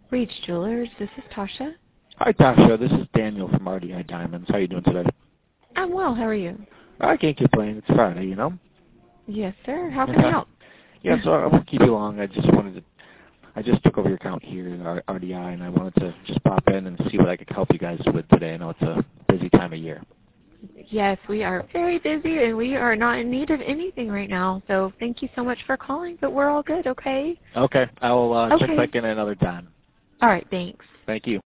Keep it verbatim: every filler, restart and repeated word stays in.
Reach Jewelers, this is Tasha. Hi, Tasha. This is Daniel from R D I Diamonds. How are you doing today? I'm well. How are you? I can't complain. It's Friday, you know? Yes, sir. How can I help? Yeah, so I won't keep you long. I just wanted to, I just took over your account here at R D I, and I wanted to just pop in and see what I could help you guys with today. I know it's a busy time of year. Yes, we are very busy, and we are not in need of anything right now. So thank you so much for calling, but we're all good, okay? Okay. I'll uh, Okay. check back in another time. All right, thanks. Thank you.